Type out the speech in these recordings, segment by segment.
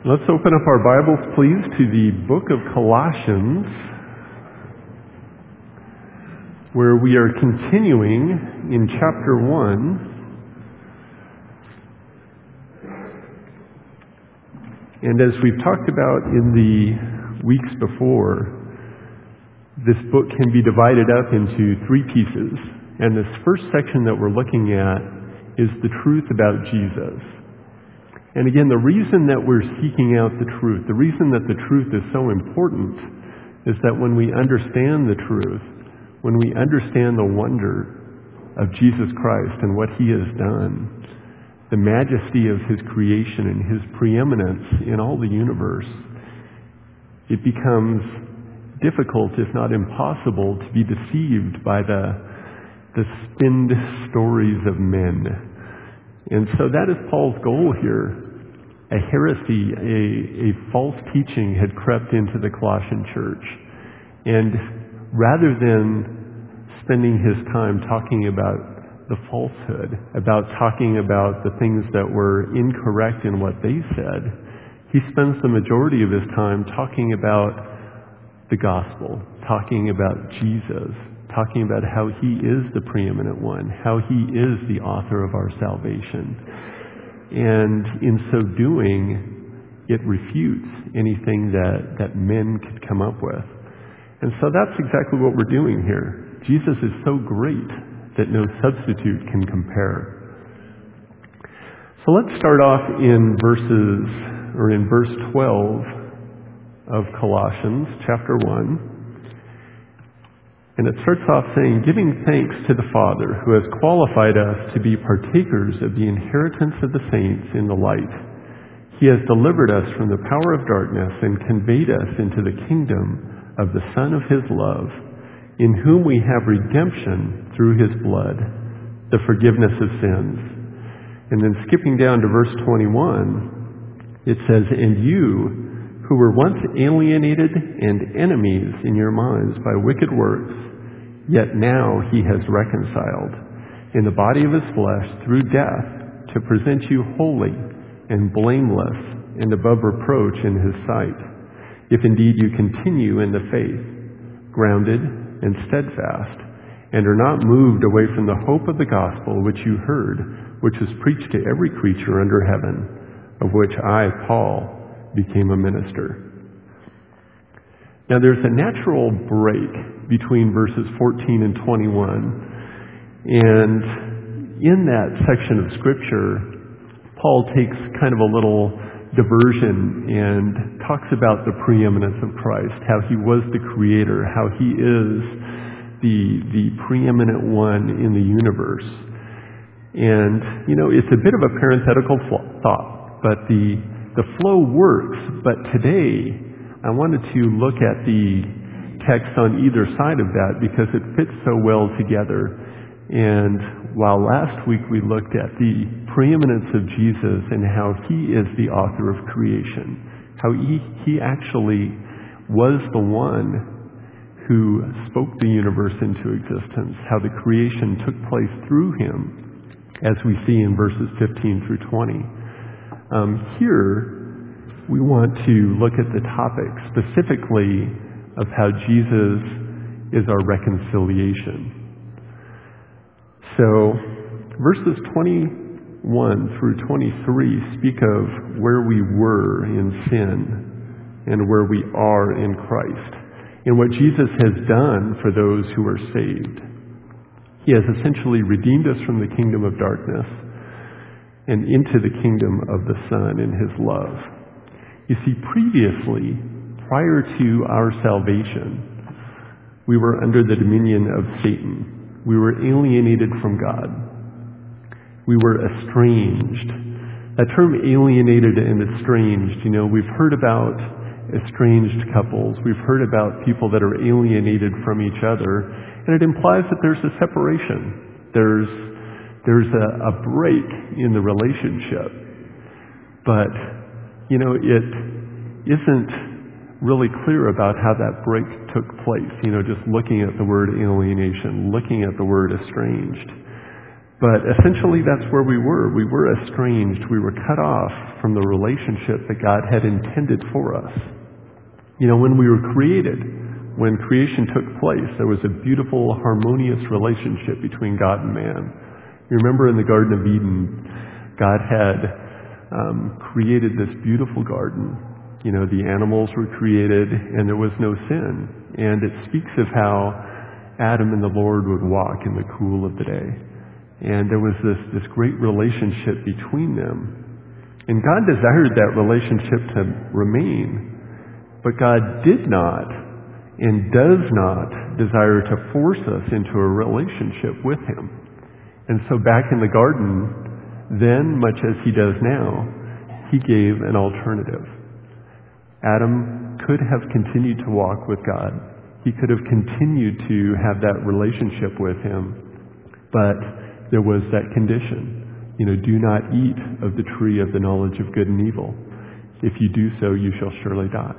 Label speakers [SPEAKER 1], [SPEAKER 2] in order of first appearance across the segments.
[SPEAKER 1] Let's open up our Bibles, please, to the book of Colossians, where we are continuing in chapter 1. And as we've talked about in the weeks before, this book can be divided up into three pieces. And this first section that we're looking at is the truth about Jesus. And again, the reason that we're seeking out the truth, the reason that the truth is so important, is that when we understand the truth, when we understand the wonder of Jesus Christ and what He has done, the majesty of His creation and His preeminence in all the universe, it becomes difficult, if not impossible, to be deceived by the spinned stories of men. And so that is Paul's goal here. A heresy, a false teaching had crept into the Colossian church. And rather than spending his time talking about the falsehood, about talking about the things that were incorrect in what they said, he spends the majority of his time talking about the gospel, talking about Jesus, talking about how He is the preeminent one, how He is the author of our salvation. And in so doing, it refutes anything that men could come up with. And so that's exactly what we're doing here. Jesus is so great that no substitute can compare. So let's start off in verse 12 of Colossians chapter 1. And it starts off saying, giving thanks to the Father who has qualified us to be partakers of the inheritance of the saints in the light. He has delivered us from the power of darkness and conveyed us into the kingdom of the Son of His love, in whom we have redemption through His blood, the forgiveness of sins. And then skipping down to verse 21, it says, and you, who were once alienated and enemies in your minds by wicked works, yet now He has reconciled in the body of His flesh through death to present you holy and blameless and above reproach in His sight, if indeed you continue in the faith, grounded and steadfast, and are not moved away from the hope of the gospel which you heard, which was preached to every creature under heaven, of which I, Paul, became a minister. Now there's a natural break between verses 14 and 21. And in that section of Scripture, Paul takes kind of a little diversion and talks about the preeminence of Christ, how He was the Creator, how He is the preeminent one in the universe. And, it's a bit of a parenthetical thought, but the flow works, but today I wanted to look at the text on either side of that because it fits so well together. And while last week we looked at the preeminence of Jesus and how He is the author of creation, how he actually was the one who spoke the universe into existence, how the creation took place through Him, as we see in verses 15 through 20. Here, we want to look at the topic specifically of how Jesus is our reconciliation. So, verses 21 through 23 speak of where we were in sin and where we are in Christ, and what Jesus has done for those who are saved. He has essentially redeemed us from the kingdom of darkness and into the kingdom of the Son in His love. You see, previously, prior to our salvation, we were under the dominion of Satan. We were alienated from God. We were estranged. That term alienated and estranged, we've heard about estranged couples. We've heard about people that are alienated from each other, and it implies that there's a separation. There's a break in the relationship. But, it isn't really clear about how that break took place, just looking at the word alienation, looking at the word estranged. But essentially that's where we were. We were estranged. We were cut off from the relationship that God had intended for us. You know, when we were created, when creation took place, there was a beautiful, harmonious relationship between God and man. You remember in the Garden of Eden, God had created this beautiful garden. You know, the animals were created and there was no sin. And it speaks of how Adam and the Lord would walk in the cool of the day. And there was this great relationship between them. And God desired that relationship to remain. But God did not and does not desire to force us into a relationship with Him. And so back in the garden, then, much as He does now, He gave an alternative. Adam could have continued to walk with God. He could have continued to have that relationship with Him. But there was that condition. You know, do not eat of the tree of the knowledge of good and evil. If you do so, you shall surely die.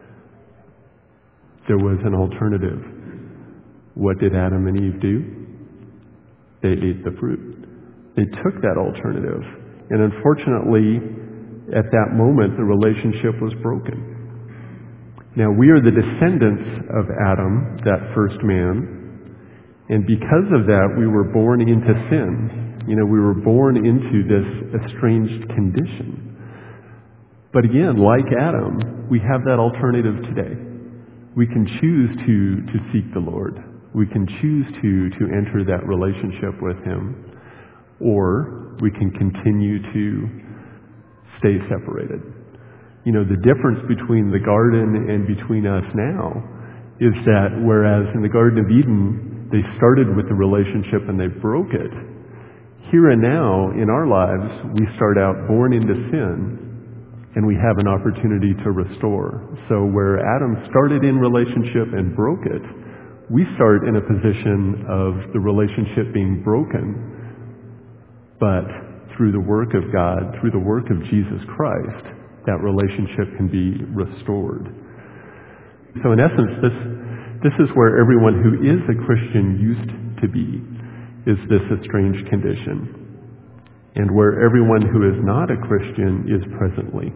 [SPEAKER 1] There was an alternative. What did Adam and Eve do? They ate the fruit. They took that alternative. And unfortunately, at that moment, the relationship was broken. Now, we are the descendants of Adam, that first man. And because of that, we were born into sin. You know, we were born into this estranged condition. But again, like Adam, we have that alternative today. We can choose to seek the Lord. We can choose to enter that relationship with Him. Or we can continue to stay separated. You know, the difference between the garden and between us now is that whereas in the Garden of Eden, they started with the relationship and they broke it, here and now in our lives, we start out born into sin and we have an opportunity to restore. So where Adam started in relationship and broke it, we start in a position of the relationship being broken, but through the work of God, through the work of Jesus Christ, that relationship can be restored. So in essence, this is where everyone who is a Christian used to be, is this estranged condition. And where everyone who is not a Christian is presently.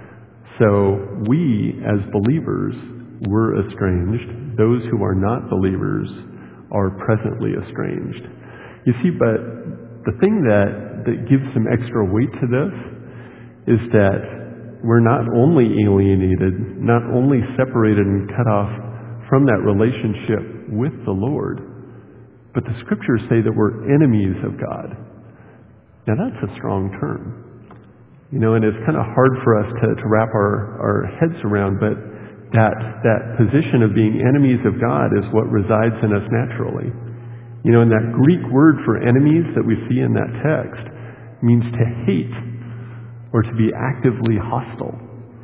[SPEAKER 1] So we, as believers, were estranged. Those who are not believers are presently estranged. You see, but the thing that gives some extra weight to this is that we're not only alienated, not only separated and cut off from that relationship with the Lord, but the Scriptures say that we're enemies of God. Now that's a strong term. You know, and it's kind of hard for us to wrap our heads around, but that position of being enemies of God is what resides in us naturally. You know, and that Greek word for enemies that we see in that text means to hate or to be actively hostile.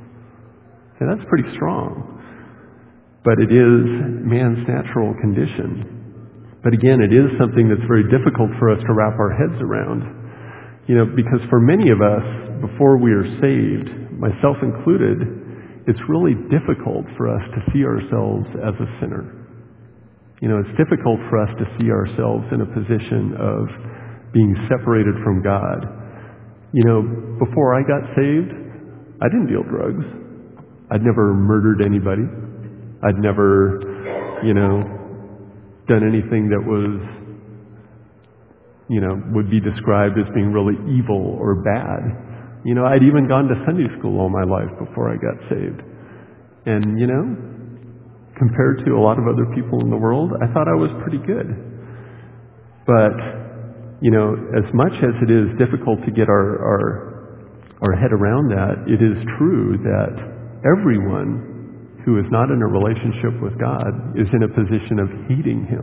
[SPEAKER 1] And that's pretty strong. But it is man's natural condition. But again, it is something that's very difficult for us to wrap our heads around. You know, because for many of us, before we are saved, myself included, it's really difficult for us to see ourselves as a sinner. You know, it's difficult for us to see ourselves in a position of being separated from God. You know, before I got saved, I didn't deal drugs. I'd never murdered anybody. I'd never, you know, done anything that was, you know, would be described as being really evil or bad. You know, I'd even gone to Sunday school all my life before I got saved. And, you know, compared to a lot of other people in the world, I thought I was pretty good. But, you know, as much as it is difficult to get our head around that, it is true that everyone who is not in a relationship with God is in a position of hating Him.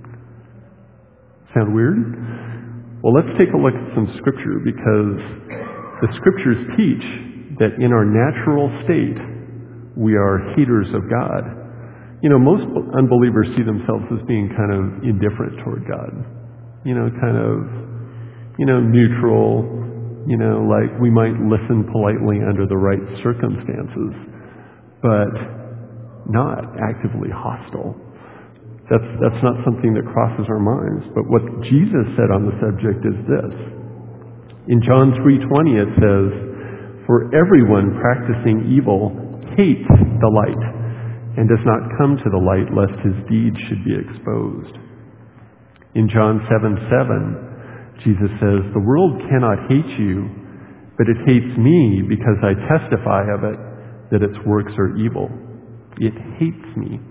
[SPEAKER 1] Sound weird? Well, let's take a look at some Scripture, because the Scriptures teach that in our natural state, we are haters of God. You know, most unbelievers see themselves as being kind of indifferent toward God. You know, kind of, you know, neutral, you know, like we might listen politely under the right circumstances, but not actively hostile. That's not something that crosses our minds. But what Jesus said on the subject is this. In John 3:20 it says, For everyone practicing evil hates the light and does not come to the light lest his deeds should be exposed. In John 7:7, Jesus says, "The world cannot hate you, but it hates me because I testify of it that its works are evil." It hates me.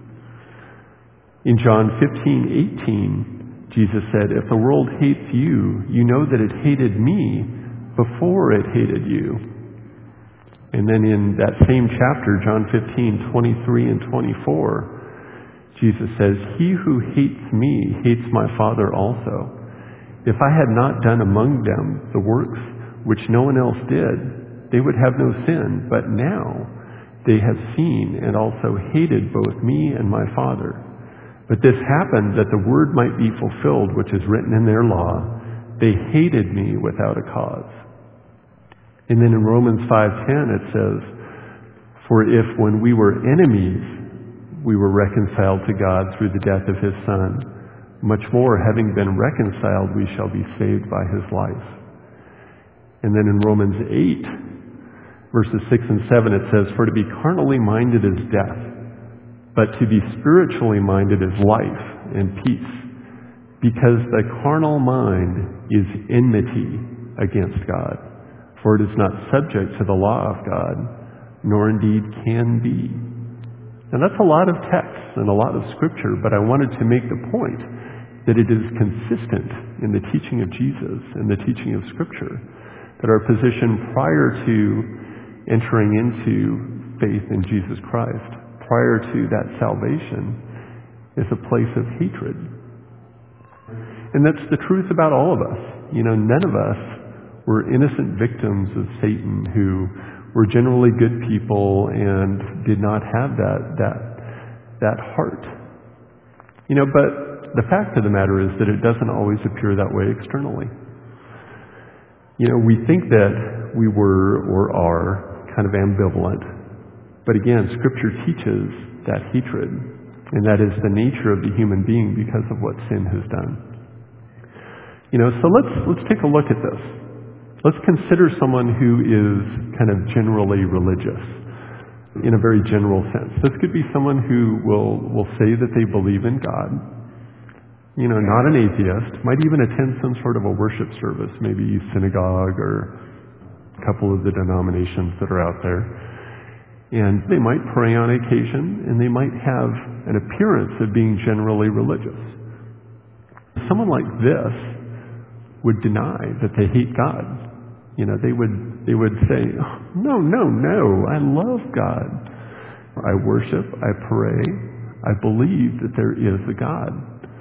[SPEAKER 1] In John 15:18, Jesus said, "If the world hates you, you know that it hated me before it hated you." And then in that same chapter, John 15:23 and 24, Jesus says, "He who hates me hates my Father also. If I had not done among them the works which no one else did, they would have no sin. But now they have seen and also hated both me and my Father. But this happened that the word might be fulfilled, which is written in their law. They hated me without a cause." And then in Romans 5:10 it says, "For if when we were enemies, we were reconciled to God through the death of his Son, much more, having been reconciled, we shall be saved by his life." And then in Romans 8, verses 6 and 7, it says, "For to be carnally minded is death, but to be spiritually minded is life and peace. Because the carnal mind is enmity against God, for it is not subject to the law of God, nor indeed can be." And that's a lot of text and a lot of scripture, but I wanted to make the point that it is consistent in the teaching of Jesus and the teaching of Scripture, that our position prior to entering into faith in Jesus Christ, prior to that salvation, is a place of hatred. And that's the truth about all of us. None of us were innocent victims of Satan who were generally good people and did not have that heart. But the fact of the matter is that it doesn't always appear that way externally. We think that we were or are kind of ambivalent. But again, Scripture teaches that hatred, and that is the nature of the human being because of what sin has done. So let's take a look at this. Let's consider someone who is kind of generally religious, in a very general sense. This could be someone who will say that they believe in God, not an atheist, might even attend some sort of a worship service, maybe synagogue or a couple of the denominations that are out there. And they might pray on occasion, and they might have an appearance of being generally religious. Someone like this would deny that they hate God. They would say, no, I love God. I worship, I pray, I believe that there is a God.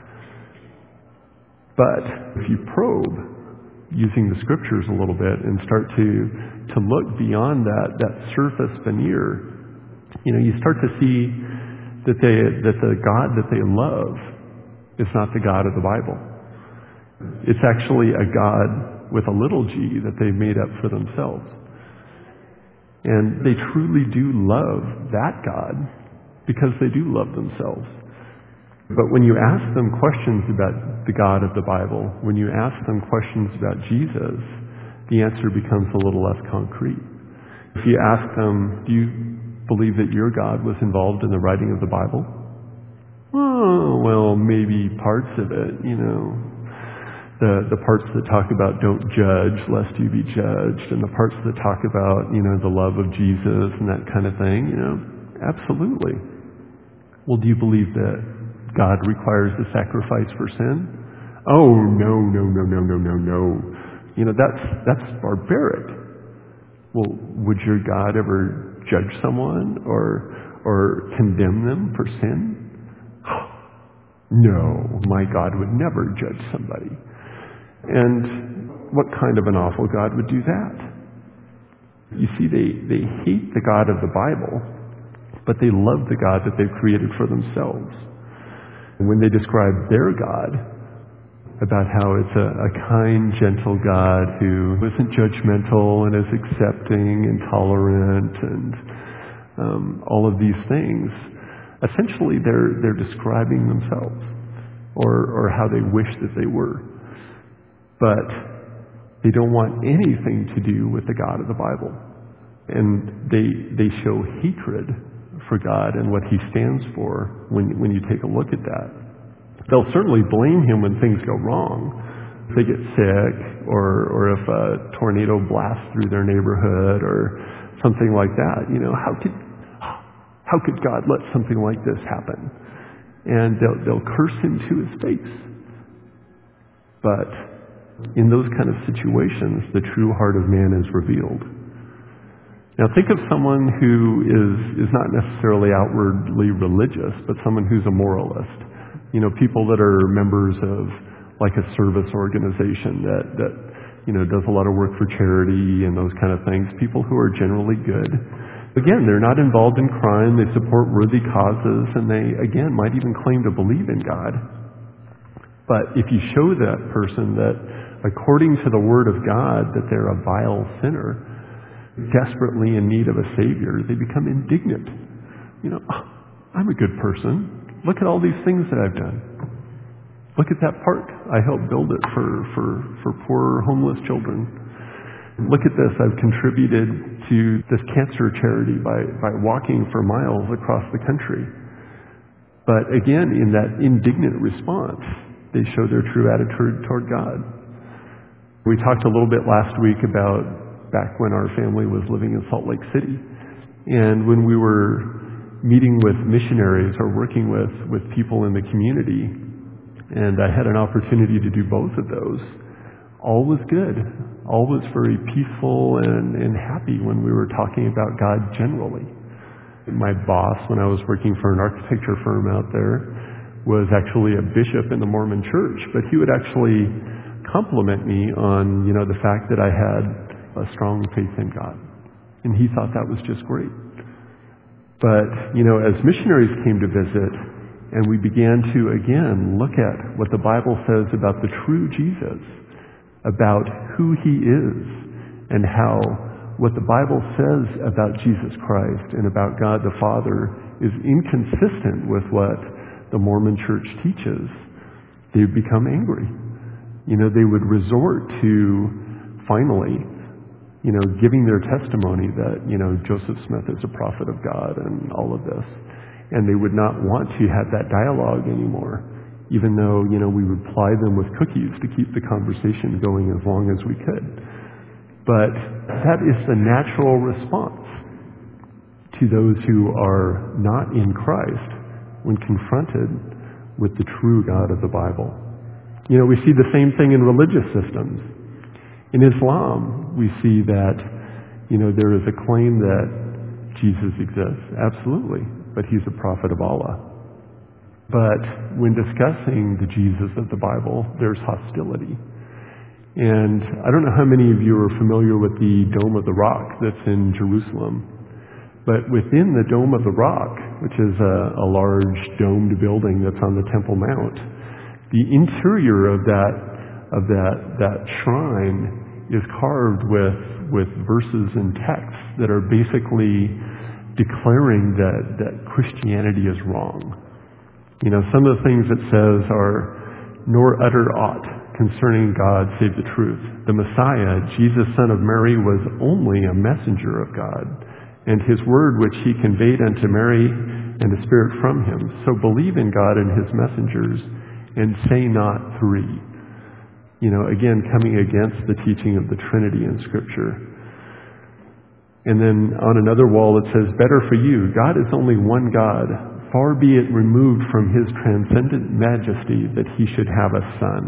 [SPEAKER 1] But if you probe, using the Scriptures a little bit, and start to look beyond that surface veneer, you start to see that the God that they love is not the God of the Bible. It's actually a God with a little g that they made up for themselves. And they truly do love that God because they do love themselves. But when you ask them questions about the God of the Bible, when you ask them questions about Jesus, the answer becomes a little less concrete. If you ask them, "Do you believe that your God was involved in the writing of the Bible?" "Oh, well, maybe parts of it, The parts that talk about don't judge lest you be judged, and the parts that talk about, the love of Jesus and that kind of thing, absolutely." "Well, do you believe that God requires a sacrifice for sin?" "Oh, no. That's barbaric." "Well, would your God ever judge someone or condemn them for sin?" "No, my God would never judge somebody." And what kind of an awful God would do that? You see, they hate the God of the Bible, but they love the God that they've created for themselves. And when they describe their God, about how it's a kind, gentle God who isn't judgmental and is accepting and tolerant and all of these things, essentially they're describing themselves or how they wish that they were. But they don't want anything to do with the God of the Bible. And they show hatred for God and what he stands for when you take a look at that. They'll certainly blame him when things go wrong. If they get sick, or if a tornado blasts through their neighborhood or something like that. How could God let something like this happen? And they'll curse him to his face. But in those kind of situations, the true heart of man is revealed. Now think of someone who is not necessarily outwardly religious, but someone who's a moralist. People that are members of like a service organization that does a lot of work for charity and those kind of things. People who are generally good. Again, they're not involved in crime. They support worthy causes, and they, again, might even claim to believe in God. But if you show that person that, according to the Word of God, that they're a vile sinner, desperately in need of a Savior, they become indignant. I'm a good person. Look at all these things that I've done. Look at that park. I helped build it for poor homeless children. Look at this. I've contributed to this cancer charity by walking for miles across the country. But again, in that indignant response, they show their true attitude toward God. We talked a little bit last week about back when our family was living in Salt Lake City. And when we were meeting with missionaries or working with people in the community, and I had an opportunity to do both of those, all was good. All was very peaceful and happy when we were talking about God generally. My boss, when I was working for an architecture firm out there, was actually a bishop in the Mormon church, but he would actually compliment me on, the fact that I had a strong faith in God. And he thought that was just great. But, as missionaries came to visit, and we began to, again, look at what the Bible says about the true Jesus, about who he is, and how what the Bible says about Jesus Christ and about God the Father is inconsistent with what the Mormon church teaches, they would become angry. They would resort to, finally, giving their testimony that, Joseph Smith is a prophet of God and all of this. And they would not want to have that dialogue anymore, even though, we would ply them with cookies to keep the conversation going as long as we could. But that is the natural response to those who are not in Christ when confronted with the true God of the Bible. We see the same thing in religious systems. In Islam, we see that, there is a claim that Jesus exists. Absolutely. But he's a prophet of Allah. But when discussing the Jesus of the Bible, there's hostility. And I don't know how many of you are familiar with the Dome of the Rock that's in Jerusalem. But within the Dome of the Rock, which is a large domed building that's on the Temple Mount, the interior of that shrine is carved with verses and texts that are basically declaring that Christianity is wrong. Some of the things it says are, nor utter aught concerning God save the truth. The Messiah, Jesus, son of Mary, was only a messenger of God, and his word which he conveyed unto Mary and the Spirit from him. So believe in God and his messengers, and say not three. Again, coming against the teaching of the Trinity in Scripture. And then on another wall it says, better for you, God is only one God. Far be it removed from his transcendent majesty that he should have a son.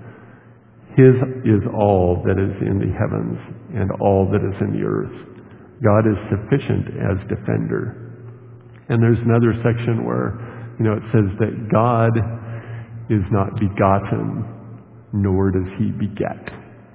[SPEAKER 1] His is all that is in the heavens and all that is in the earth. God is sufficient as defender. And there's another section where, it says that God is not begotten, nor does he beget.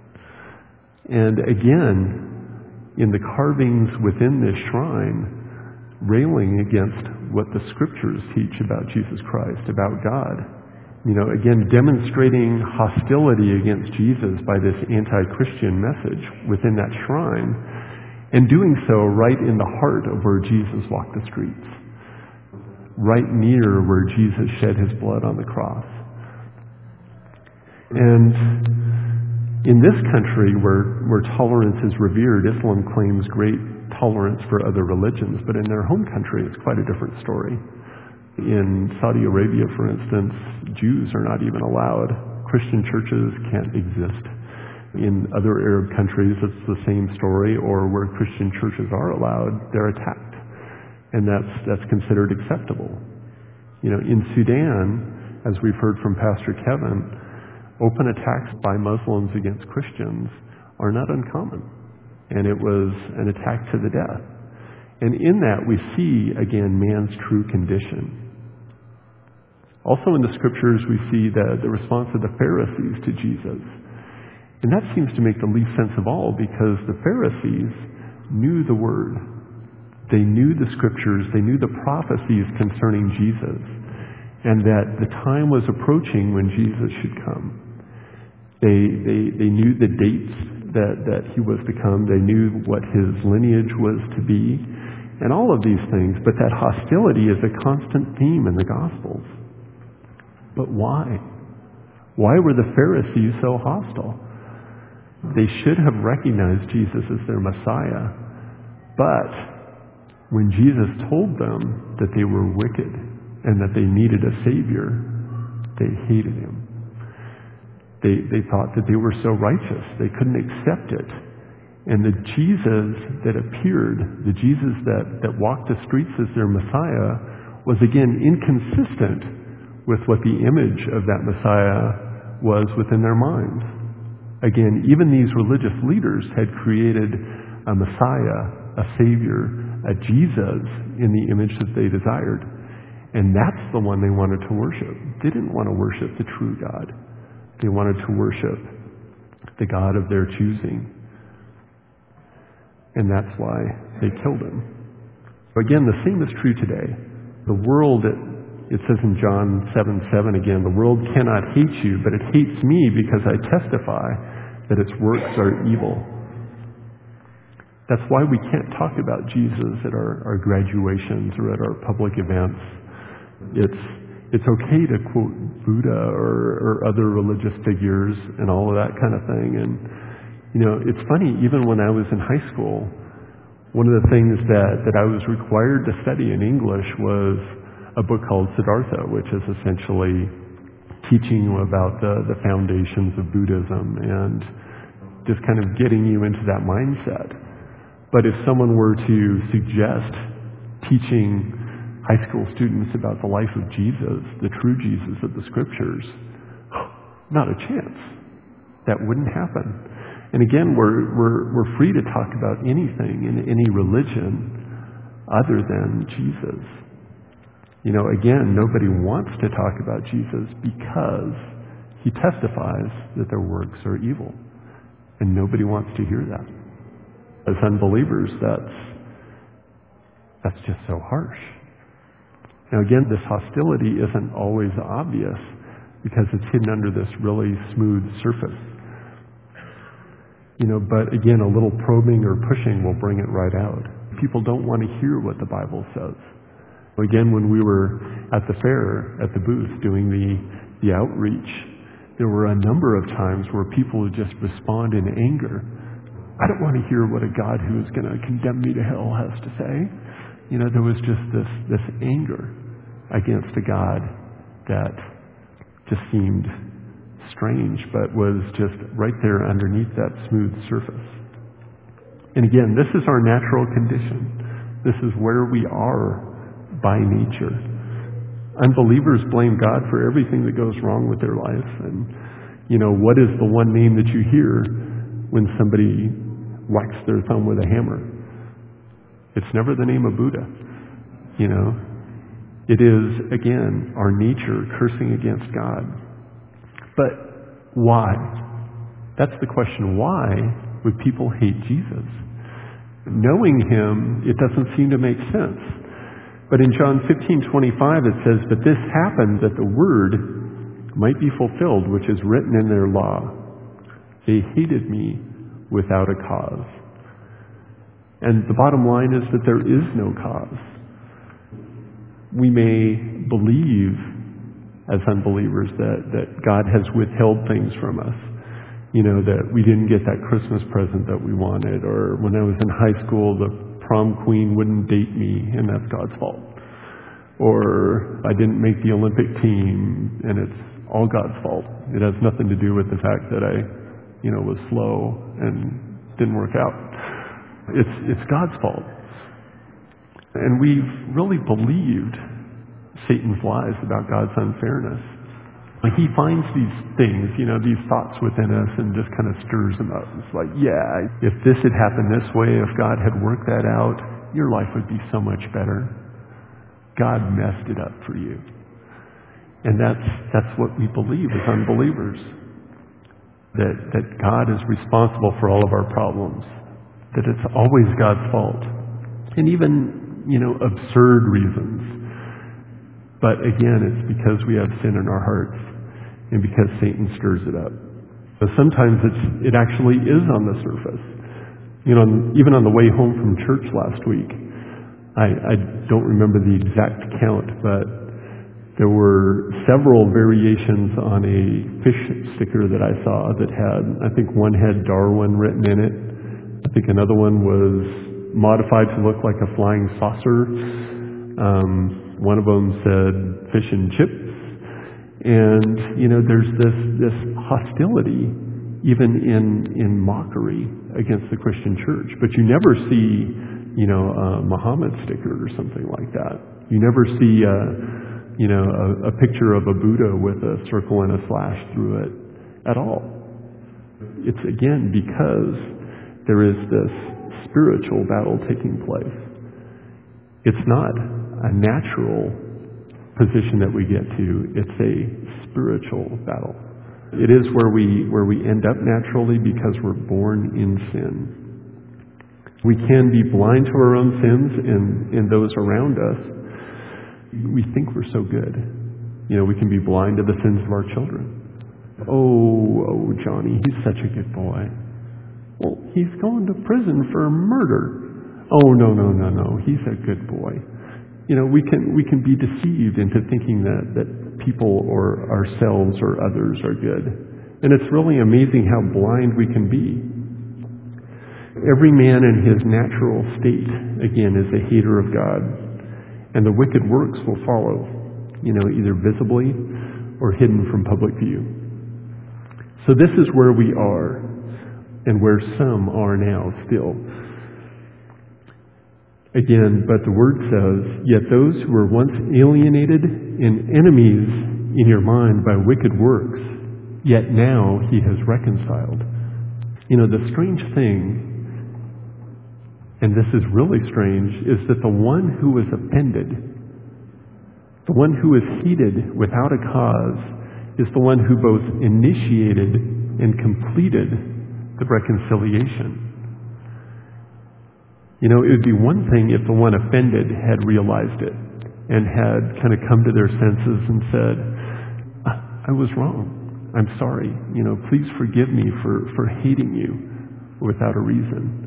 [SPEAKER 1] And again, in the carvings within this shrine, railing against what the Scriptures teach about Jesus Christ, about God. Again, demonstrating hostility against Jesus by this anti-Christian message within that shrine, and doing so right in the heart of where Jesus walked the streets, right near where Jesus shed his blood on the cross. And in this country where tolerance is revered, Islam claims great tolerance for other religions, but in their home country it's quite a different story. In Saudi Arabia, for instance, Jews are not even allowed. Christian churches can't exist. In other Arab countries, it's the same story, or where Christian churches are allowed, they're attacked. And that's considered acceptable. In Sudan, as we've heard from Pastor Kevin, open attacks by Muslims against Christians are not uncommon. And it was an attack to the death. And in that we see, again, man's true condition. Also in the scriptures we see the response of the Pharisees to Jesus. And that seems to make the least sense of all, because the Pharisees knew the Word. They knew the scriptures, they knew the prophecies concerning Jesus, and that the time was approaching when Jesus should come. They knew the dates that he was to come. They knew what his lineage was to be, and all of these things. But that hostility is a constant theme in the Gospels. But why? Why were the Pharisees so hostile? They should have recognized Jesus as their Messiah. But when Jesus told them that they were wicked and that they needed a Savior, they hated him. They thought that they were so righteous, they couldn't accept it. And the Jesus that appeared, the Jesus that walked the streets as their Messiah, was again inconsistent with what the image of that Messiah was within their minds. Again, even these religious leaders had created a Messiah, a Savior, a Jesus in the image that they desired. And that's the one they wanted to worship. They didn't want to worship the true God. They wanted to worship the God of their choosing. And that's why they killed him. Again, the same is true today. The world, it says in John 7:7 again, the world cannot hate you, but it hates me because I testify that its works are evil. That's why we can't talk about Jesus at our graduations or at our public events. It's okay to quote Buddha or other religious figures and all of that kind of thing. And, it's funny, even when I was in high school, one of the things that I was required to study in English was a book called Siddhartha, which is essentially teaching you about the foundations of Buddhism and just kind of getting you into that mindset. But if someone were to suggest teaching high school students about the life of Jesus, the true Jesus of the scriptures, not a chance. That wouldn't happen. And again, we're free to talk about anything in any religion other than Jesus. Again, nobody wants to talk about Jesus because he testifies that their works are evil. And nobody wants to hear that. As unbelievers, that's just so harsh. Now again, this hostility isn't always obvious because it's hidden under this really smooth surface. But again, a little probing or pushing will bring it right out. People don't want to hear what the Bible says. Again, when we were at the fair, at the booth, doing the outreach, there were a number of times where people would just respond in anger. I don't want to hear what a God who is going to condemn me to hell has to say. There was just this anger against a God that just seemed strange, but was just right there underneath that smooth surface. And again, this is our natural condition. This is where we are by nature. Unbelievers blame God for everything that goes wrong with their life. And, what is the one name that you hear when somebody whacks their thumb with a hammer? It's never the name of Buddha. It is, again, our nature cursing against God. But why? That's the question. Why would people hate Jesus? Knowing him, it doesn't seem to make sense. But in John 15:25 it says, "But this happened that the word might be fulfilled, which is written in their law. They hated me without a cause." And the bottom line is that there is no cause. We may believe as unbelievers that God has withheld things from us. That we didn't get that Christmas present that we wanted, or when I was in high school, the prom queen wouldn't date me, and that's God's fault. Or I didn't make the Olympic team, and it's all God's fault. It has nothing to do with the fact that I, was slow and didn't work out. It's God's fault. And we've really believed Satan's lies about God's unfairness. He finds these things, these thoughts within us and just kind of stirs them up. It's like, yeah, if this had happened this way, if God had worked that out, your life would be so much better. God messed it up for you. And that's what we believe as unbelievers. That God is responsible for all of our problems. That it's always God's fault. And even, absurd reasons. But again, it's because we have sin in our hearts and because Satan stirs it up. So sometimes it actually is on the surface. Even on the way home from church last week, I don't remember the exact count, but there were several variations on a fish sticker that I saw that had, I think one had Darwin written in it. I think another one was modified to look like a flying saucer. One of them said fish and chips. And, there's this hostility even in mockery against the Christian church. But you never see, a Muhammad sticker or something like that. You never see, a picture of a Buddha with a circle and a slash through it at all. It's, again, because there is this spiritual battle taking place. It's not a natural position that we get to. It's a spiritual battle. It is where we end up naturally because we're born in sin. We can be blind to our own sins and those around us. We think we're so good. We can be blind to the sins of our children. Oh, Johnny, he's such a good boy. Well, he's going to prison for murder. Oh, no, he's a good boy. We can be deceived into thinking that people or ourselves or others are good. And it's really amazing how blind we can be. Every man in his natural state, again, is a hater of God. And the wicked works will follow, either visibly or hidden from public view. So this is where we are and where some are now still. Again, but the Word says, yet those who were once alienated and enemies in your mind by wicked works, yet now he has reconciled. The strange thing, and this is really strange, is that the one who is offended, the one who is heated without a cause, is the one who both initiated and completed the reconciliation. It would be one thing if the one offended had realized it and had kind of come to their senses and said, I was wrong. I'm sorry. Please forgive me for hating you without a reason.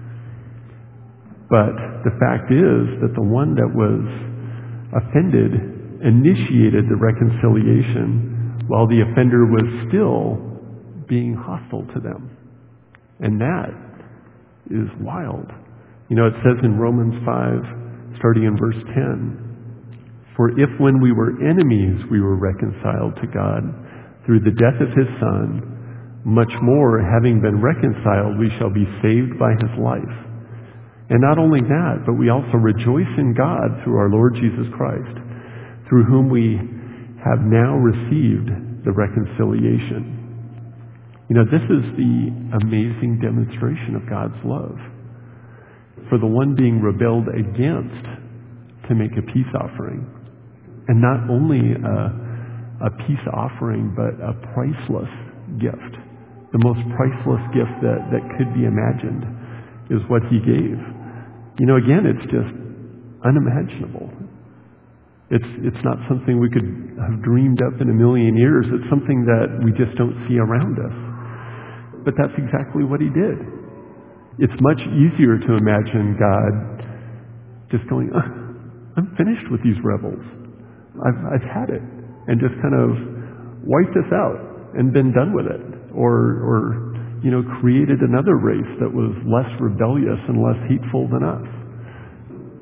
[SPEAKER 1] But the fact is that the one that was offended initiated the reconciliation while the offender was still being hostile to them. And that is wild. It says in Romans 5, starting in verse 10, for if when we were enemies we were reconciled to God through the death of his Son, much more, having been reconciled, we shall be saved by his life. And not only that, but we also rejoice in God through our Lord Jesus Christ, through whom we have now received the reconciliation. This is the amazing demonstration of God's love. For the one being rebelled against to make a peace offering. And not only a peace offering, but a priceless gift. The most priceless gift that could be imagined is what he gave. Again, it's just unimaginable. It's not something we could have dreamed up in a million years. It's something that we just don't see around us. But that's exactly what he did. It's much easier to imagine God just going, I'm finished with these rebels. I've had it. And just kind of wiped us out and been done with it. Or created another race that was less rebellious and less hateful than us.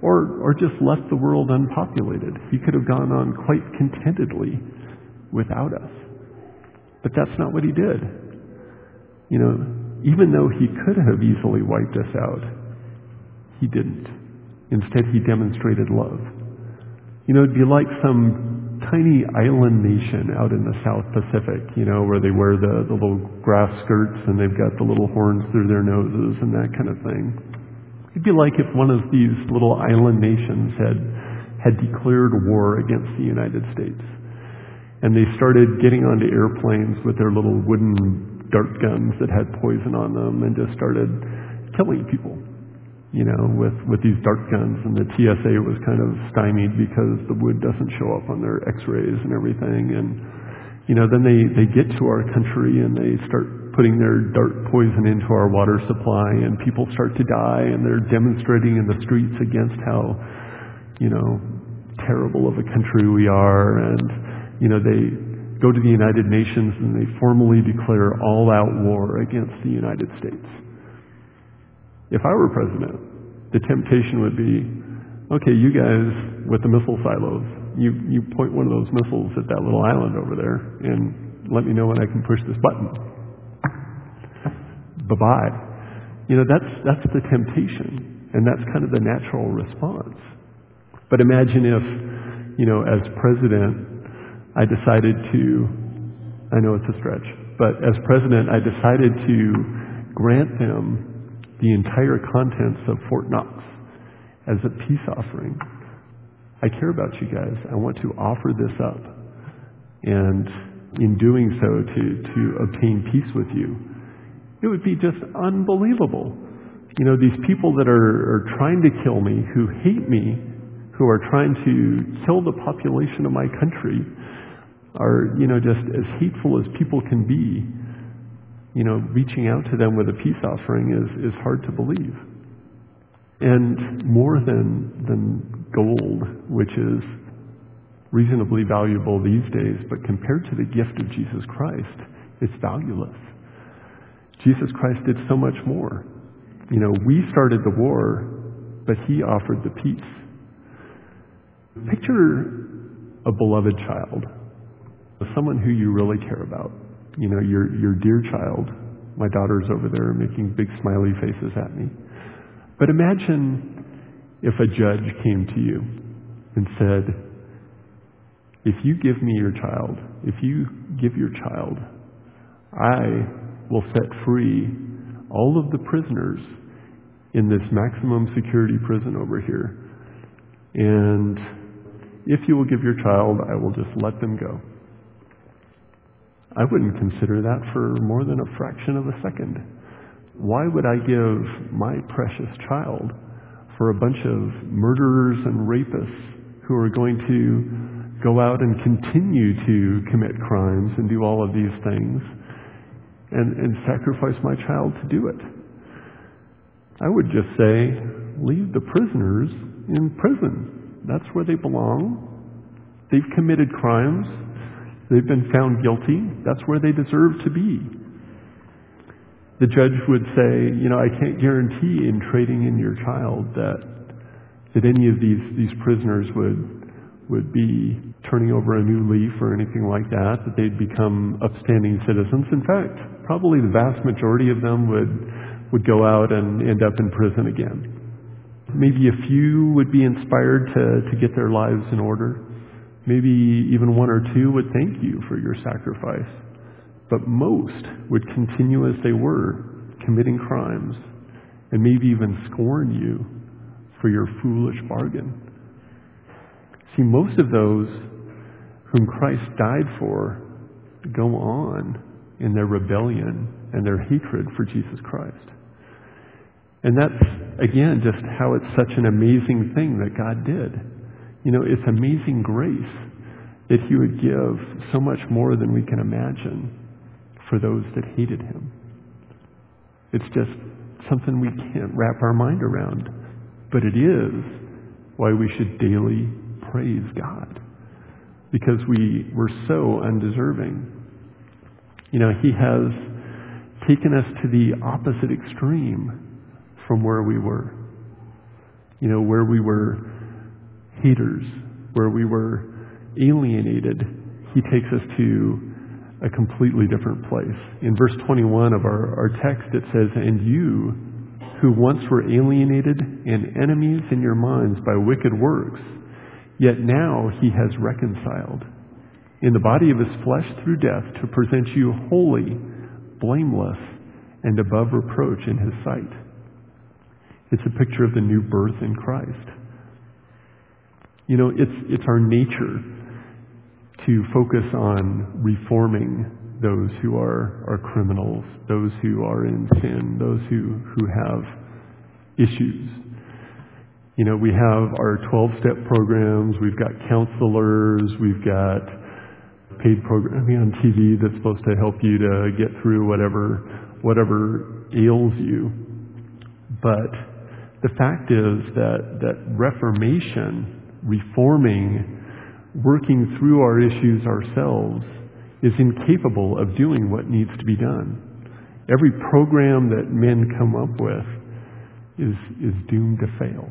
[SPEAKER 1] or just left the world unpopulated. He could have gone on quite contentedly without us. But that's not what he did. You know, even though he could have easily wiped us out, he didn't. Instead, he demonstrated love. You know, it'd be like some tiny island nation out in the South Pacific, you know, where they wear the little grass skirts and they've got the little horns through their noses and that kind of thing. It'd be like if one of these little island nations had declared war against the United States. And they started getting onto airplanes with their little wooden dart guns that had poison on them and just started killing people, you know, with these dart guns. And the TSA was kind of stymied because the wood doesn't show up on their x-rays and everything. And, you know, then they get to our country and they start putting their dart poison into our water supply, and people start to die, and they're demonstrating in the streets against how, you know, terrible of a country we are. And, you know, they go to the United Nations and they formally declare all-out war against the United States. If I were president, the temptation would be, okay, you guys with the missile silos, you point one of those missiles at that little island over there and let me know when I can push this button. Bye-bye. You know, that's the temptation, and that's kind of the natural response. But imagine if, you know, as president, I decided to, I know it's a stretch, but as president, I decided to grant them the entire contents of Fort Knox as a peace offering. I care about you guys. I want to offer this up. And in doing so, to obtain peace with you, it would be just unbelievable. You know, these people that are trying to kill me, who hate me, who are trying to kill the population of my country, are, you know, just as hateful as people can be. You know, reaching out to them with a peace offering is hard to believe. And more than gold, which is reasonably valuable these days, but compared to the gift of Jesus Christ, it's valueless. Jesus Christ did so much more. You know, we started the war, but he offered the peace. Picture a beloved child, someone who you really care about. You know, your dear child. My daughter's over there making big smiley faces at me. But imagine if a judge came to you and said, if you give me your child, if you give your child, I will set free all of the prisoners in this maximum security prison over here. And if you will give your child, I will just let them go. I wouldn't consider that for more than a fraction of a second. Why would I give my precious child for a bunch of murderers and rapists who are going to go out and continue to commit crimes and do all of these things, and sacrifice my child to do it? I would just say, leave the prisoners in prison. That's where they belong. They've committed crimes. They've been found guilty. That's where they deserve to be. The judge would say, you know, I can't guarantee in trading in your child that any of these prisoners would be turning over a new leaf or anything like that they'd become upstanding citizens. In fact, probably the vast majority of them would go out and end up in prison again. Maybe a few would be inspired to get their lives in order. Maybe even one or two would thank you for your sacrifice. But most would continue as they were, committing crimes, and maybe even scorn you for your foolish bargain. See, most of those whom Christ died for go on in their rebellion and their hatred for Jesus Christ. And that's, again, just how it's such an amazing thing that God did. You know, it's amazing grace that he would give so much more than we can imagine for those that hated him. It's just something we can't wrap our mind around. But it is why we should daily praise God, because we were so undeserving. You know, he has taken us to the opposite extreme from where we were. where we were haters, where we were alienated, he takes us to a completely different place. In verse 21 of our text, it says, "And you, who once were alienated and enemies in your minds by wicked works, yet now he has reconciled in the body of his flesh through death to present you holy, blameless, and above reproach in his sight." It's a picture of the new birth in Christ. It's our nature to focus on reforming those who are criminals, those who are in sin, those who have issues. We have our 12-step programs, we've got counselors, we've got paid programming on TV that's supposed to help you to get through whatever ails you. But the fact is that reformation, reforming, working through our issues ourselves is incapable of doing what needs to be done. Every program that men come up with is doomed to fail.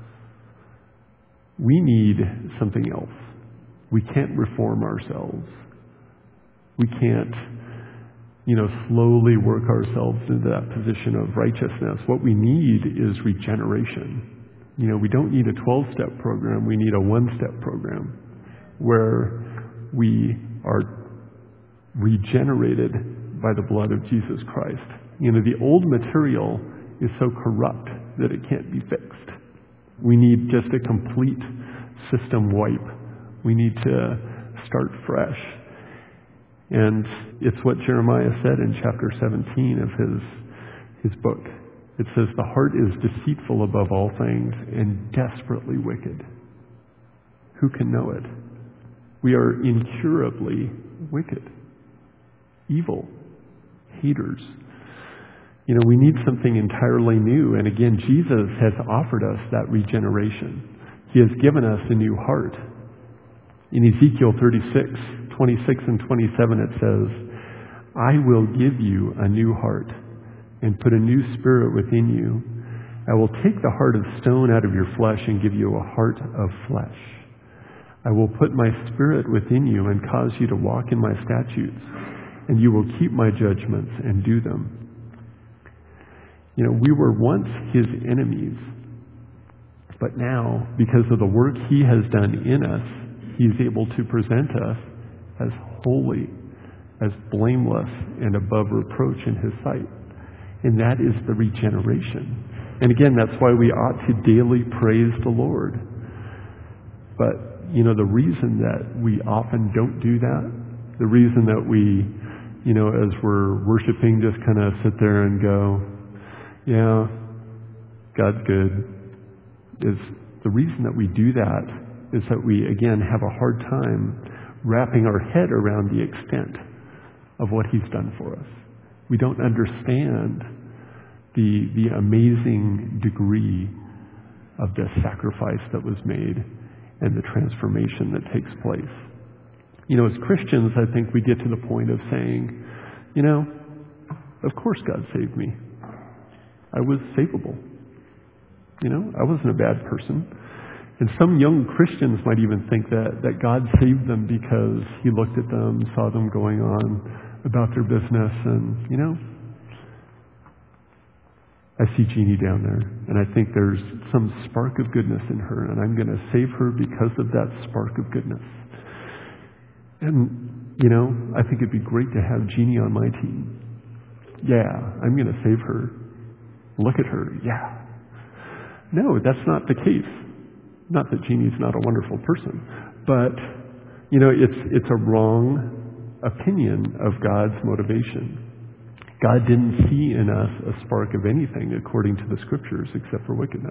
[SPEAKER 1] We need something else. We can't reform ourselves. We can't, slowly work ourselves into that position of righteousness. What we need is regeneration. We don't need a 12-step program. We need a 1-step program where we are regenerated by the blood of Jesus Christ. The old material is so corrupt that it can't be fixed. We need just a complete system wipe. We need to start fresh. And it's what Jeremiah said in chapter 17 of his book. It says, "The heart is deceitful above all things and desperately wicked. Who can know it?" We are incurably wicked, evil, haters. We need something entirely new. And again, Jesus has offered us that regeneration. He has given us a new heart. In Ezekiel 36:26 and 27, it says, "I will give you a new heart and put a new spirit within you. I will take the heart of stone out of your flesh and give you a heart of flesh. I will put my spirit within you and cause you to walk in my statutes, and you will keep my judgments and do them." We were once his enemies, but now, because of the work he has done in us, he's able to present us as holy, as blameless, and above reproach in his sight. And that is the regeneration. And again, that's why we ought to daily praise the Lord. But, the reason that we often don't do that, the reason that we, as we're worshiping, just kind of sit there and go, "Yeah, God's good," is the reason that we do that is that we, again, have a hard time wrapping our head around the extent of what he's done for us. We don't understand the amazing degree of the sacrifice that was made and the transformation that takes place. As Christians, I think we get to the point of saying, of course God saved me. I was savable. I wasn't a bad person. And some young Christians might even think that God saved them because he looked at them, saw them going on about their business, and, I see Jeannie down there, and I think there's some spark of goodness in her, and I'm going to save her because of that spark of goodness. And, I think it'd be great to have Jeannie on my team. Yeah, I'm going to save her. Look at her. Yeah. No, that's not the case. Not that Jeannie's not a wonderful person, but, it's a wrong opinion of God's motivation. God didn't see in us a spark of anything according to the scriptures except for wickedness.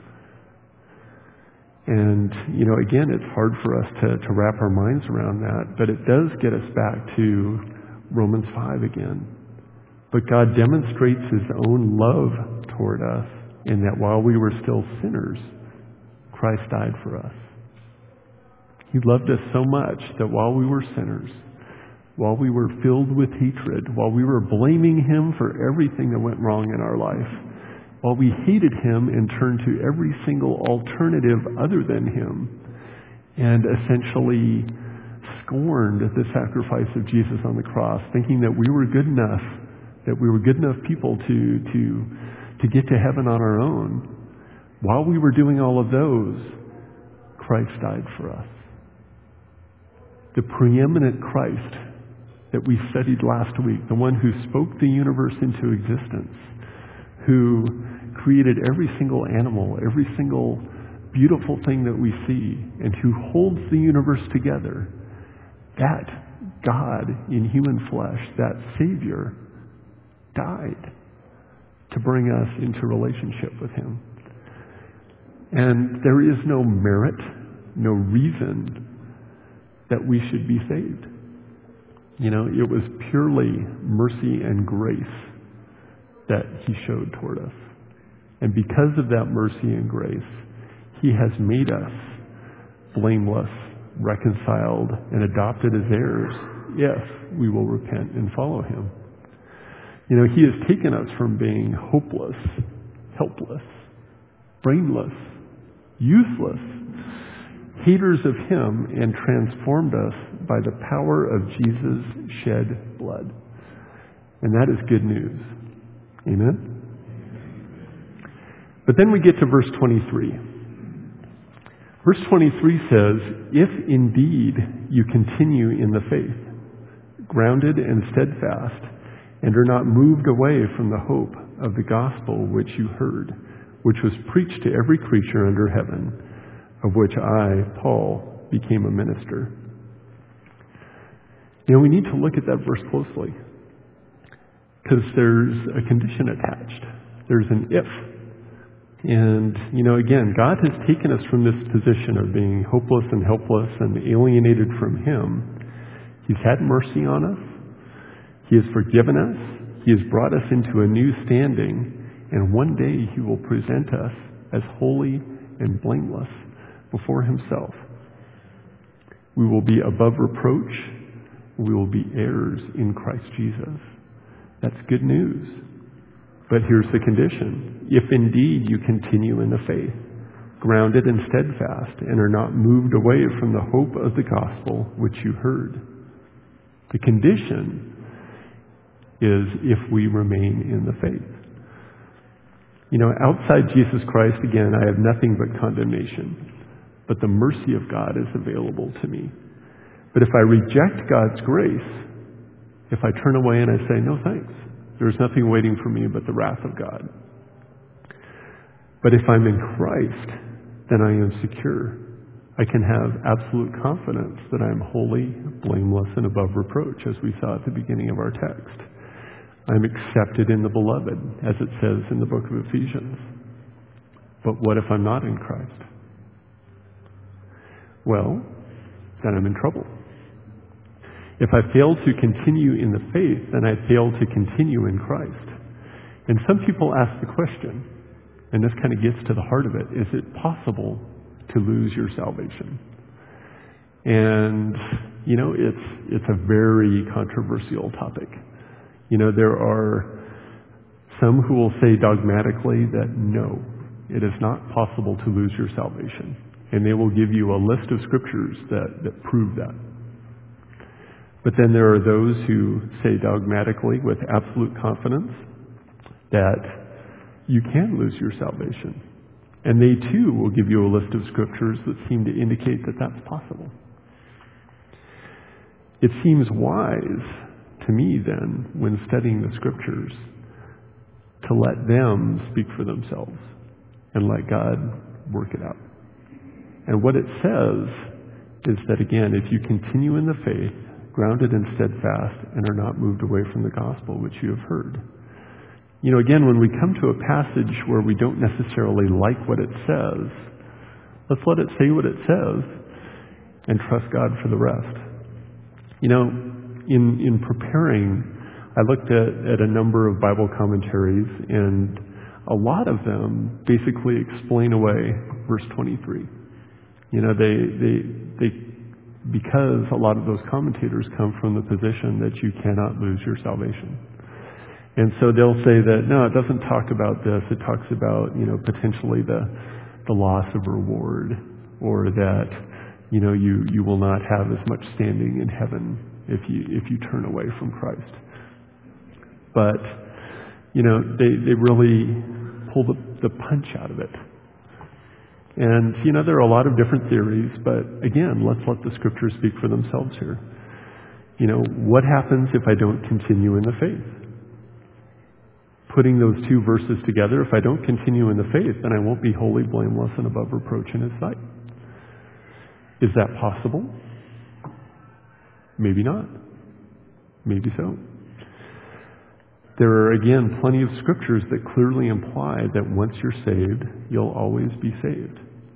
[SPEAKER 1] And, again, it's hard for us to wrap our minds around that, but it does get us back to Romans 5 again. But God demonstrates his own love toward us in that while we were still sinners, Christ died for us. He loved us so much that while we were sinners, while we were filled with hatred, while we were blaming him for everything that went wrong in our life, while we hated him and turned to every single alternative other than him and essentially scorned the sacrifice of Jesus on the cross, thinking that we were good enough, people to get to heaven on our own. While we were doing all of those, Christ died for us. The preeminent Christ that we studied last week, the one who spoke the universe into existence, who created every single animal, every single beautiful thing that we see, and who holds the universe together, that God in human flesh, that Savior, died to bring us into relationship with him. And there is no merit, no reason that we should be saved. It was purely mercy and grace that he showed toward us. And because of that mercy and grace, he has made us blameless, reconciled, and adopted as heirs if we will repent and follow him. He has taken us from being hopeless, helpless, brainless, useless, haters of him, and transformed us by the power of Jesus' shed blood. And that is good news. Amen? But then we get to verse 23. Verse 23 says, "If indeed you continue in the faith, grounded and steadfast, and are not moved away from the hope of the gospel which you heard, which was preached to every creature under heaven, of which I, Paul, became a minister." We need to look at that verse closely, because there's a condition attached. There's an if. And, again, God has taken us from this position of being hopeless and helpless and alienated from him. He's had mercy on us. He has forgiven us. He has brought us into a new standing. And one day he will present us as holy and blameless before himself. We will be above reproach. We will be heirs in Christ Jesus. That's good news. But here's the condition. If indeed you continue in the faith, grounded and steadfast, and are not moved away from the hope of the gospel which you heard. The condition is if we remain in the faith. Outside Jesus Christ, again, I have nothing but condemnation. But the mercy of God is available to me. But if I reject God's grace, if I turn away and I say, no thanks, there's nothing waiting for me but the wrath of God. But if I'm in Christ, then I am secure. I can have absolute confidence that I am holy, blameless, and above reproach, as we saw at the beginning of our text. I'm accepted in the beloved, as it says in the book of Ephesians. But what if I'm not in Christ? Well, then I'm in trouble. If I fail to continue in the faith, then I fail to continue in Christ. And some people ask the question, and this kind of gets to the heart of it, is it possible to lose your salvation? And, it's a very controversial topic. There are some who will say dogmatically that no, it is not possible to lose your salvation. And they will give you a list of scriptures that prove that. But then there are those who say dogmatically with absolute confidence that you can lose your salvation. And they too will give you a list of scriptures that seem to indicate that that's possible. It seems wise to me then, when studying the scriptures, to let them speak for themselves and let God work it out. And what it says is that, again, if you continue in the faith, grounded and steadfast, and are not moved away from the gospel which you have heard. Again, when we come to a passage where we don't necessarily like what it says, let's let it say what it says and trust God for the rest. In preparing, I looked at a number of Bible commentaries, and a lot of them basically explain away verse 23. Because a lot of those commentators come from the position that you cannot lose your salvation. And so they'll say that, no, it doesn't talk about this. It talks about, potentially the loss of reward, or that, you will not have as much standing in heaven if you turn away from Christ. But, they really pull the punch out of it. And, there are a lot of different theories, but again, let's let the Scriptures speak for themselves here. What happens if I don't continue in the faith? Putting those two verses together, if I don't continue in the faith, then I won't be wholly blameless and above reproach in His sight. Is that possible? Maybe not. Maybe so. There are, again, plenty of Scriptures that clearly imply that once you're saved, you'll always be saved.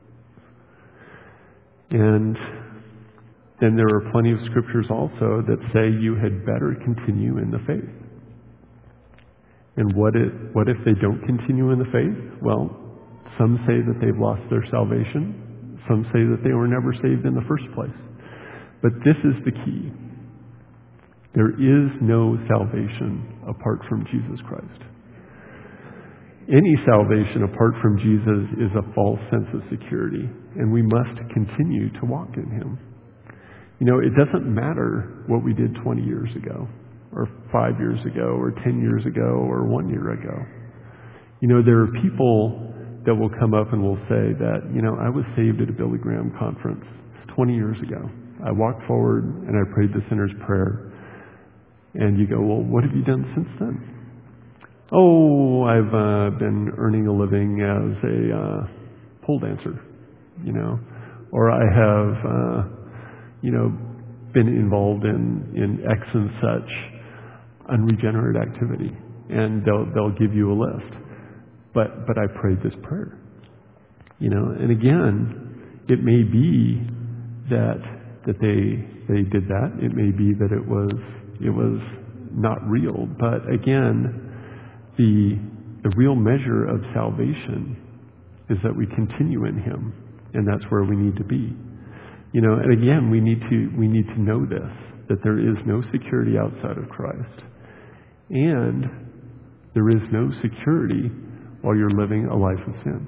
[SPEAKER 1] And then there are plenty of Scriptures also that say you had better continue in the faith. And what if they don't continue in the faith? Well, some say that they've lost their salvation. Some say that they were never saved in the first place. But this is the key. There is no salvation apart from Jesus Christ. Any salvation apart from Jesus is a false sense of security, and we must continue to walk in Him. It doesn't matter what we did 20 years ago, or 5 years ago, or 10 years ago, or 1 year ago. There are people that will come up and will say that, I was saved at a Billy Graham conference 20 years ago. I walked forward and I prayed the sinner's prayer. And you go, well, what have you done since then? Oh, I've been earning a living as a pole dancer, or I have, been involved in X and such unregenerate activity. And they'll give you a list. But I prayed this prayer, And again, it may be that they did that. It may be that it was not real. But again, the real measure of salvation is that we continue in Him, and that's where we need to be. And again, we need to know this, that there is no security outside of Christ, and there is no security while you're living a life of sin.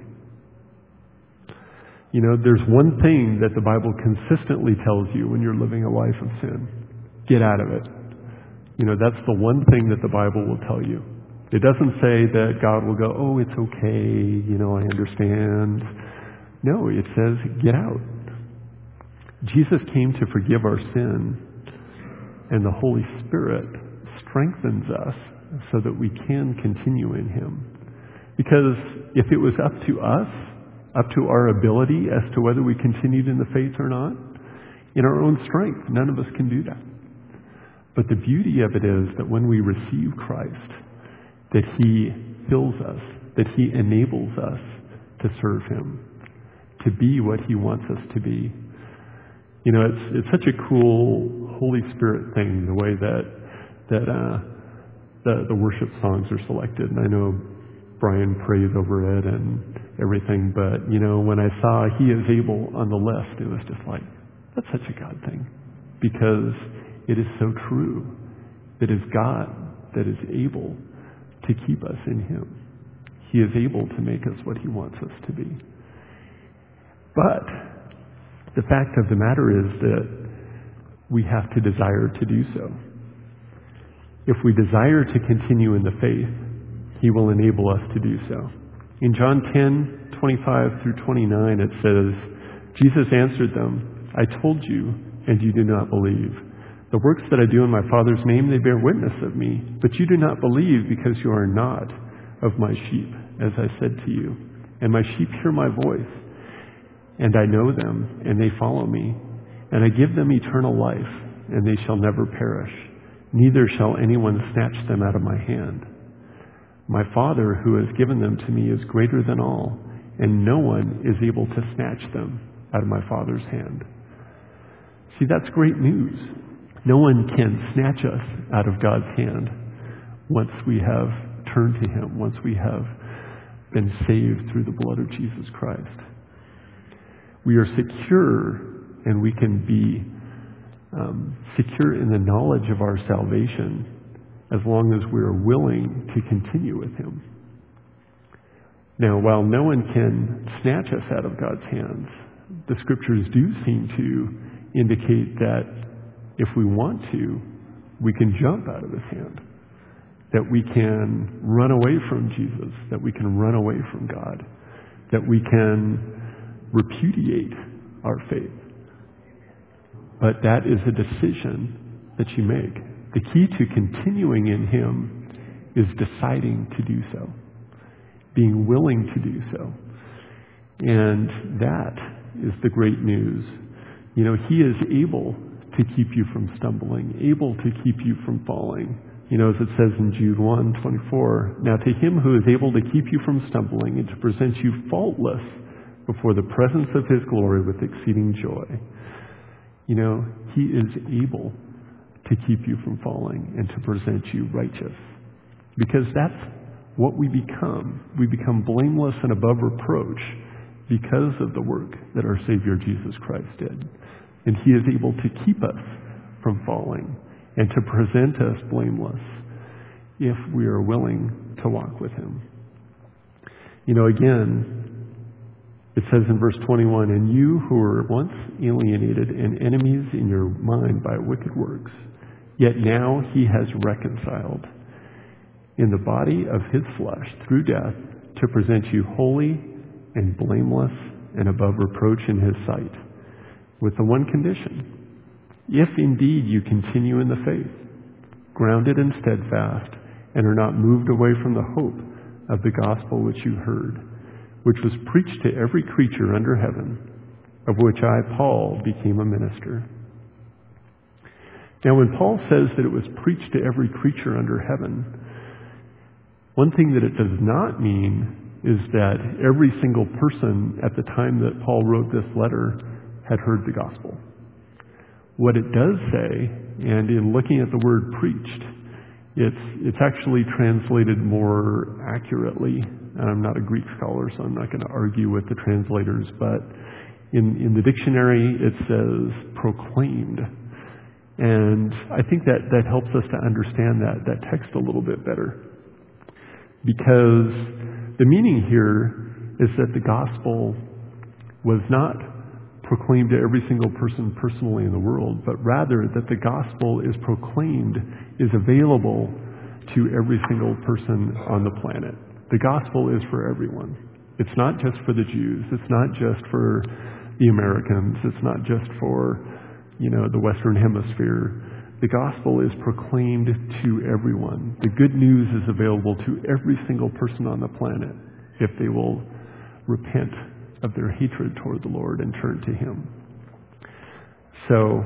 [SPEAKER 1] There's one thing that the Bible consistently tells you when you're living a life of sin: get out of it. That's the one thing that the Bible will tell you. It doesn't say that God will go, oh, it's okay, I understand. No, it says, get out. Jesus came to forgive our sin, and the Holy Spirit strengthens us so that we can continue in Him. Because if it was up to us, up to our ability as to whether we continued in the faith or not, in our own strength, none of us can do that. But the beauty of it is that when we receive Christ, that He fills us, that He enables us to serve Him, to be what He wants us to be. It's such a cool Holy Spirit thing, the way that the worship songs are selected. And I know Brian prays over it and everything, but when I saw He is able on the list, it was just like, that's such a God thing, because it is so true. It is God that is able to keep us in Him. He is able to make us what He wants us to be. But the fact of the matter is that we have to desire to do so. If we desire to continue in the faith, He will enable us to do so. In John 10:25 through 29, it says, Jesus answered them, I told you, and you do not believe. The works that I do in my Father's name, they bear witness of me. But you do not believe because you are not of my sheep, as I said to you. And my sheep hear my voice, and I know them, and they follow me. And I give them eternal life, and they shall never perish. Neither shall anyone snatch them out of my hand. My Father, who has given them to me, is greater than all, and no one is able to snatch them out of my Father's hand. See, that's great news. No one can snatch us out of God's hand once we have turned to Him, once we have been saved through the blood of Jesus Christ. We are secure, and we can be secure in the knowledge of our salvation as long as we are willing to continue with him. Now, while no one can snatch us out of God's hands, the scriptures do seem to indicate that if we want to, we can jump out of his hand, that we can run away from Jesus, that we can run away from God, that we can repudiate our faith. But that is a decision that you make. The key to continuing in him is deciding to do so, being willing to do so. And that is the great news. You know, he is able to keep you from stumbling, able to keep you from falling. You know, as it says in Jude 1:24, now to him who is able to keep you from stumbling and to present you faultless before the presence of his glory with exceeding joy. You know, he is able to keep you from falling and to present you righteous. Because that's what we become. We become blameless and above reproach because of the work that our Savior Jesus Christ did. And he is able to keep us from falling and to present us blameless if we are willing to walk with him. You know, again, it says in verse 21, and you who were once alienated and enemies in your mind by wicked works, yet now he has reconciled in the body of his flesh through death to present you holy and blameless and above reproach in his sight, with the one condition, if indeed you continue in the faith, grounded and steadfast, and are not moved away from the hope of the gospel which you heard, which was preached to every creature under heaven, of which I, Paul, became a minister. Now, when Paul says that it was preached to every creature under heaven, one thing that it does not mean is that every single person at the time that Paul wrote this letter had heard the gospel. What it does say, and in looking at the word preached, it's actually translated more accurately. And I'm not a Greek scholar, so I'm not going to argue with the translators, but in the dictionary it says proclaimed. And I think that helps us to understand that text a little bit better. Because the meaning here is that the gospel was not proclaimed to every single person personally in the world, but rather that the gospel is proclaimed, is available to every single person on the planet. The gospel is for everyone. It's not just for the Jews. It's not just for the Americans. It's not just for, the Western Hemisphere. The gospel is proclaimed to everyone. The good news is available to every single person on the planet if they will repent of their hatred toward the Lord and turn to him. So,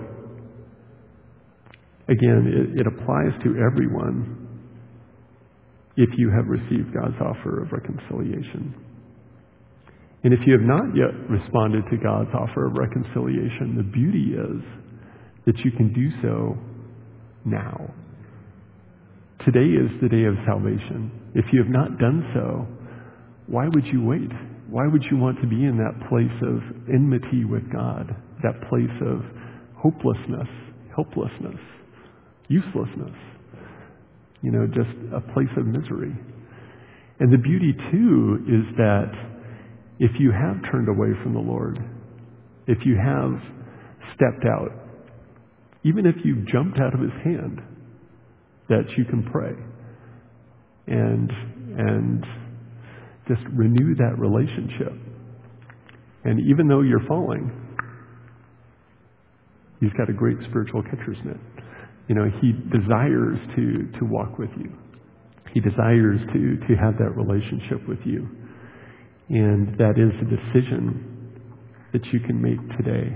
[SPEAKER 1] again, it applies to everyone if you have received God's offer of reconciliation. And if you have not yet responded to God's offer of reconciliation, the beauty is that you can do so now. Today is the day of salvation. If you have not done so, why would you wait? Why would you want to be in that place of enmity with God, that place of hopelessness, helplessness, uselessness, just a place of misery? And the beauty, too, is that if you have turned away from the Lord, if you have stepped out, even if you've jumped out of his hand, that you can pray and just renew that relationship. And even though you're falling, he's got a great spiritual catcher's net. He desires to walk with you. He desires to have that relationship with you. And that is a decision that you can make today.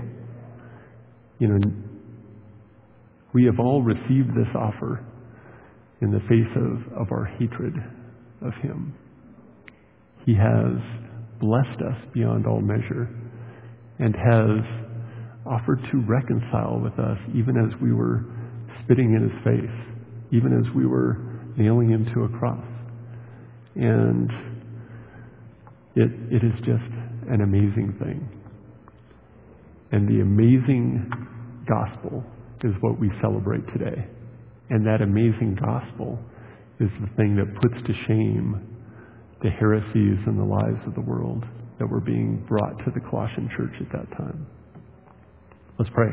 [SPEAKER 1] We have all received this offer in the face of our hatred of him. He has blessed us beyond all measure and has offered to reconcile with us even as we were spitting in his face, even as we were nailing him to a cross. And it is just an amazing thing. And the amazing gospel is what we celebrate today. And that amazing gospel is the thing that puts to shame the heresies and the lies of the world that were being brought to the Colossian church at that time. Let's pray.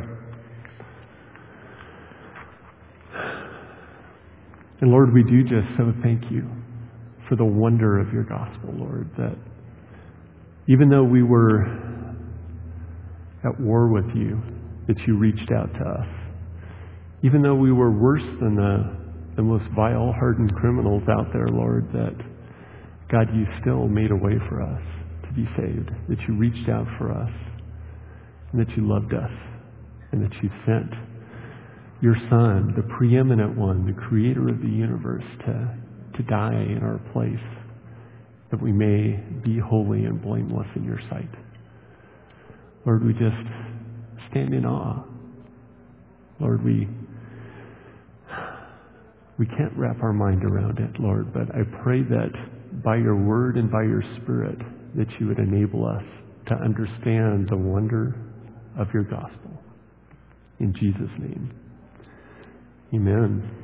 [SPEAKER 1] And Lord, we do just so thank you for the wonder of your gospel, Lord, that even though we were at war with you, that you reached out to us. Even though we were worse than the most vile, hardened criminals out there, Lord, that God, you still made a way for us to be saved, that you reached out for us, and that you loved us, and that you sent your Son, the preeminent one, the creator of the universe, to die in our place, that we may be holy and blameless in your sight. Lord, we just stand in awe. Lord, we can't wrap our mind around it, Lord, but I pray that by your word and by your Spirit, that you would enable us to understand the wonder of your gospel. In Jesus' name, amen.